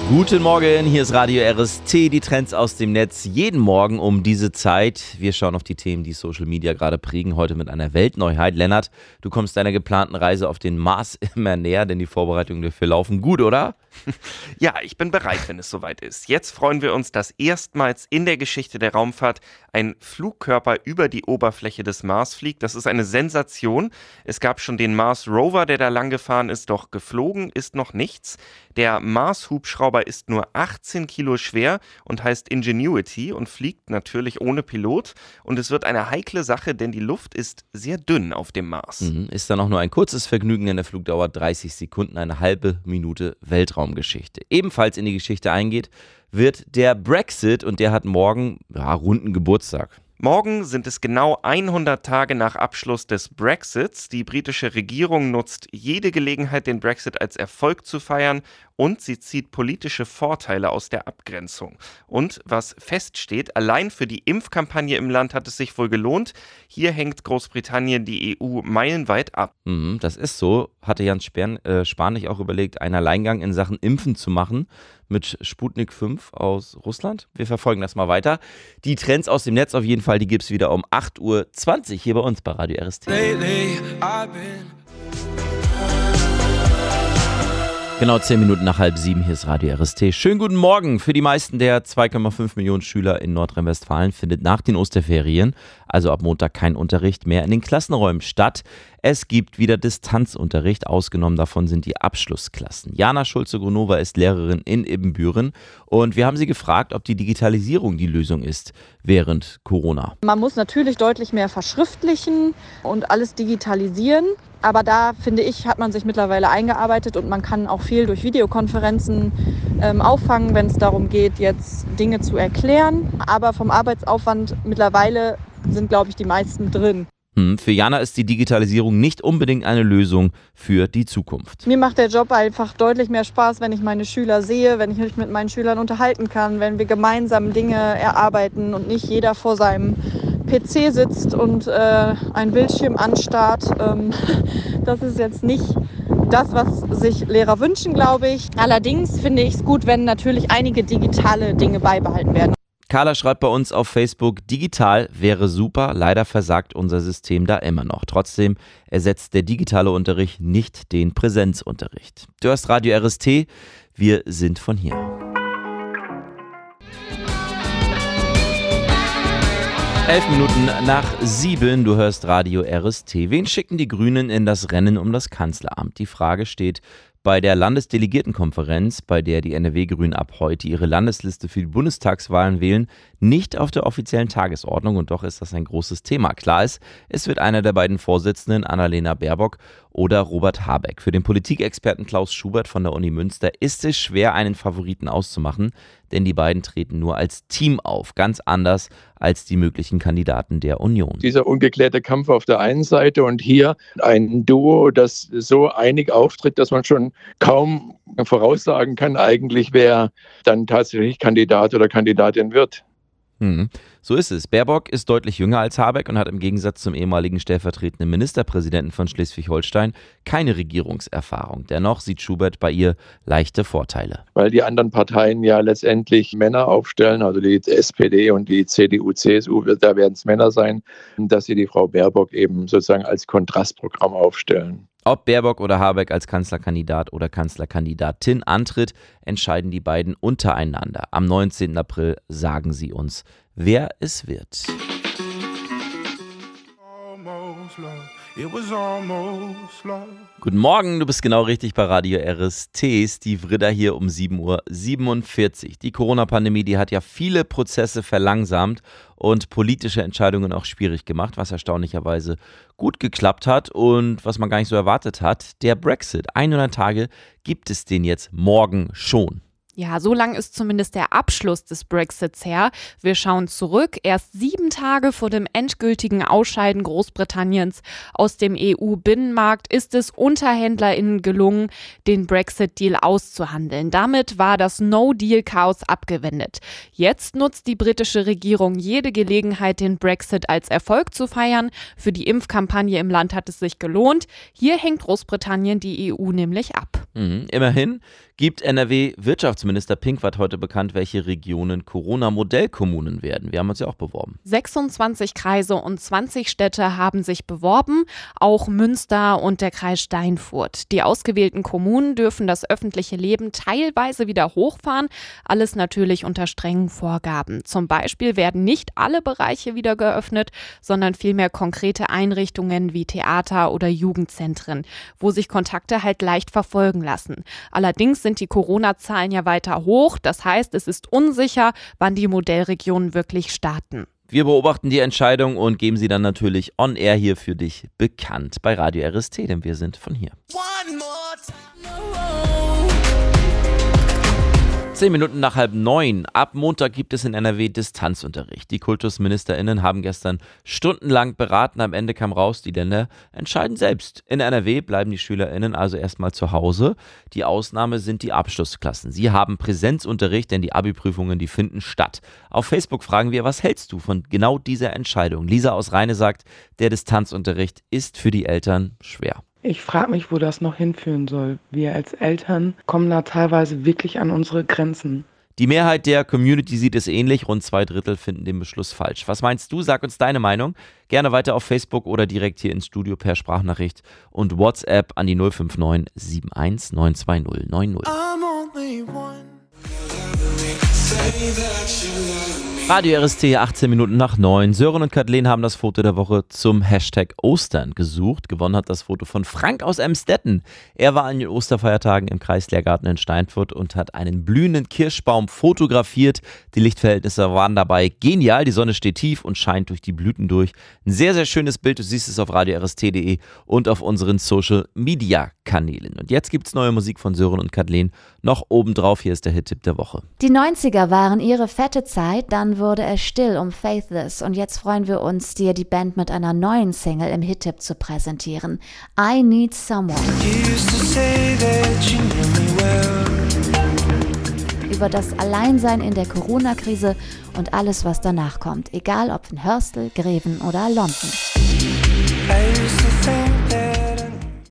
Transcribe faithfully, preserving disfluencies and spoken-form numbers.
Guten Morgen, hier ist Radio R S T, die Trends aus dem Netz, jeden Morgen um diese Zeit. Wir schauen auf die Themen, die Social Media gerade prägen, heute mit einer Weltneuheit. Lennart, du kommst deiner geplanten Reise auf den Mars immer näher, denn die Vorbereitungen dafür laufen gut, oder? Ja, ich bin bereit, wenn es soweit ist. Jetzt freuen wir uns, dass erstmals in der Geschichte der Raumfahrt ein Flugkörper über die Oberfläche des Mars fliegt. Das ist eine Sensation. Es gab schon den Mars Rover, der da lang gefahren ist, doch geflogen ist noch nichts. Der Mars-Hubschrauber ist nur achtzehn Kilo schwer und heißt Ingenuity und fliegt natürlich ohne Pilot. Und es wird eine heikle Sache, denn die Luft ist sehr dünn auf dem Mars. Mhm, ist dann auch nur ein kurzes Vergnügen, denn der Flug dauert dreißig Sekunden, eine halbe Minute Weltraumgeschichte. Ebenfalls in die Geschichte eingeht, wird der Brexit und der hat morgen ja, runden Geburtstag. Morgen sind es genau hundert Tage nach Abschluss des Brexits. Die britische Regierung nutzt jede Gelegenheit, den Brexit als Erfolg zu feiern und sie zieht politische Vorteile aus der Abgrenzung. Und was feststeht, allein für die Impfkampagne im Land hat es sich wohl gelohnt. Hier hängt Großbritannien die E U meilenweit ab. Mhm, das ist so, hatte Jens Spahn, äh, Spahn nicht auch überlegt, einen Alleingang in Sachen Impfen zu machen mit Sputnik fünf aus Russland. Wir verfolgen das mal weiter. Die Trends aus dem Netz auf jeden Fall, die gibt es wieder um acht Uhr zwanzig hier bei uns bei Radio R S T. Genau zehn Minuten nach halb sieben, hier ist Radio R S T. Schönen guten Morgen. Für die meisten der zwei Komma fünf Millionen Schüler in Nordrhein-Westfalen findet nach den Osterferien, also ab Montag, kein Unterricht mehr in den Klassenräumen statt. Es gibt wieder Distanzunterricht, ausgenommen davon sind die Abschlussklassen. Jana Schulze-Gronova ist Lehrerin in Ibbenbüren und wir haben sie gefragt, ob die Digitalisierung die Lösung ist während Corona. Man muss natürlich deutlich mehr verschriftlichen und alles digitalisieren. Aber da, finde ich, hat man sich mittlerweile eingearbeitet und man kann auch viel durch Videokonferenzen ähm, auffangen, wenn es darum geht, jetzt Dinge zu erklären. Aber vom Arbeitsaufwand mittlerweile sind, glaube ich, die meisten drin. Hm, für Jana ist die Digitalisierung nicht unbedingt eine Lösung für die Zukunft. Mir macht der Job einfach deutlich mehr Spaß, wenn ich meine Schüler sehe, wenn ich mich mit meinen Schülern unterhalten kann, wenn wir gemeinsam Dinge erarbeiten und nicht jeder vor seinem P C sitzt und äh, einen Bildschirm anstarrt. Ähm, das ist jetzt nicht das, was sich Lehrer wünschen, glaube ich. Allerdings finde ich es gut, wenn natürlich einige digitale Dinge beibehalten werden. Carla schreibt bei uns auf Facebook, digital wäre super, leider versagt unser System da immer noch. Trotzdem ersetzt der digitale Unterricht nicht den Präsenzunterricht. Du hörst Radio R S T, wir sind von hier. Elf Minuten nach sieben, du hörst Radio R S T. Wen schicken die Grünen in das Rennen um das Kanzleramt? Die Frage steht bei der Landesdelegiertenkonferenz, bei der die N R W-Grünen ab heute ihre Landesliste für die Bundestagswahlen wählen, nicht auf der offiziellen Tagesordnung. Und doch ist das ein großes Thema. Klar ist, es wird einer der beiden Vorsitzenden, Annalena Baerbock oder Robert Habeck. Für den Politikexperten Klaus Schubert von der Uni Münster ist es schwer, einen Favoriten auszumachen, denn die beiden treten nur als Team auf, ganz anders als die möglichen Kandidaten der Union. Dieser ungeklärte Kampf auf der einen Seite und hier ein Duo, das so einig auftritt, dass man schon kaum voraussagen kann, eigentlich wer dann tatsächlich Kandidat oder Kandidatin wird. Hm. So ist es. Baerbock ist deutlich jünger als Habeck und hat im Gegensatz zum ehemaligen stellvertretenden Ministerpräsidenten von Schleswig-Holstein keine Regierungserfahrung. Dennoch sieht Schubert bei ihr leichte Vorteile. Weil die anderen Parteien ja letztendlich Männer aufstellen, also die S P D und die C D U, C S U, da werden es Männer sein, dass sie die Frau Baerbock eben sozusagen als Kontrastprogramm aufstellen. Ob Baerbock oder Habeck als Kanzlerkandidat oder Kanzlerkandidatin antritt, entscheiden die beiden untereinander. Am neunzehnten April sagen sie uns, wer es wird. Guten Morgen, du bist genau richtig bei Radio R S T. Steve Ritter hier um sieben Uhr siebenundvierzig. Die Corona-Pandemie, die hat ja viele Prozesse verlangsamt und politische Entscheidungen auch schwierig gemacht, was erstaunlicherweise gut geklappt hat und was man gar nicht so erwartet hat. Der Brexit, hundert Tage gibt es den jetzt morgen schon. Ja, so lang ist zumindest der Abschluss des Brexits her. Wir schauen zurück. Erst sieben Tage vor dem endgültigen Ausscheiden Großbritanniens aus dem E U-Binnenmarkt ist es UnterhändlerInnen gelungen, den Brexit-Deal auszuhandeln. Damit war das No-Deal-Chaos abgewendet. Jetzt nutzt die britische Regierung jede Gelegenheit, den Brexit als Erfolg zu feiern. Für die Impfkampagne im Land hat es sich gelohnt. Hier hängt Großbritannien die E U nämlich ab. Mhm. Immerhin gibt N R W-Wirtschaftsminister Pinkwart heute bekannt, welche Regionen Corona-Modellkommunen werden. Wir haben uns ja auch beworben. sechsundzwanzig Kreise und zwanzig Städte haben sich beworben, auch Münster und der Kreis Steinfurt. Die ausgewählten Kommunen dürfen das öffentliche Leben teilweise wieder hochfahren, alles natürlich unter strengen Vorgaben. Zum Beispiel werden nicht alle Bereiche wieder geöffnet, sondern vielmehr konkrete Einrichtungen wie Theater oder Jugendzentren, wo sich Kontakte halt leicht verfolgen lassen. Allerdings sind die Corona-Zahlen ja weiter hoch. Das heißt, es ist unsicher, wann die Modellregionen wirklich starten. Wir beobachten die Entscheidung und geben sie dann natürlich on air hier für dich bekannt bei Radio R S T, denn wir sind von hier. Zehn Minuten nach halb neun. Ab Montag gibt es in N R W Distanzunterricht. Die KultusministerInnen haben gestern stundenlang beraten. Am Ende kam raus, die Länder entscheiden selbst. In N R W bleiben die SchülerInnen also erstmal zu Hause. Die Ausnahme sind die Abschlussklassen. Sie haben Präsenzunterricht, denn die Abi-Prüfungen, die finden statt. Auf Facebook fragen wir, was hältst du von genau dieser Entscheidung? Lisa aus Rheine sagt, der Distanzunterricht ist für die Eltern schwer. Ich frage mich, wo das noch hinführen soll. Wir als Eltern kommen da teilweise wirklich an unsere Grenzen. Die Mehrheit der Community sieht es ähnlich, rund zwei Drittel finden den Beschluss falsch. Was meinst du? Sag uns deine Meinung. Gerne weiter auf Facebook oder direkt hier ins Studio per Sprachnachricht und WhatsApp an die null fünf neun sieben eins neun zwei null neun null. Radio R S T, achtzehn Minuten nach neun. Sören und Kathleen haben das Foto der Woche zum Hashtag Ostern gesucht. Gewonnen hat das Foto von Frank aus Emstetten. Er war an den Osterfeiertagen im Kreislehrgarten in Steinfurt und hat einen blühenden Kirschbaum fotografiert. Die Lichtverhältnisse waren dabei genial. Die Sonne steht tief und scheint durch die Blüten durch. Ein sehr, sehr schönes Bild. Du siehst es auf radio r s t punkt d e und auf unseren Social-Media-Kanälen. Und jetzt gibt es neue Musik von Sören und Kathleen. Noch obendrauf, hier ist der Hit-Tipp der Woche. Die neunziger waren ihre fette Zeit, dann wurde es still um Faithless und jetzt freuen wir uns, dir die Band mit einer neuen Single im Hit-Tipp zu präsentieren. I Need Someone. Über das Alleinsein in der Corona-Krise und alles, was danach kommt, egal ob in Hörstel, Greven oder London.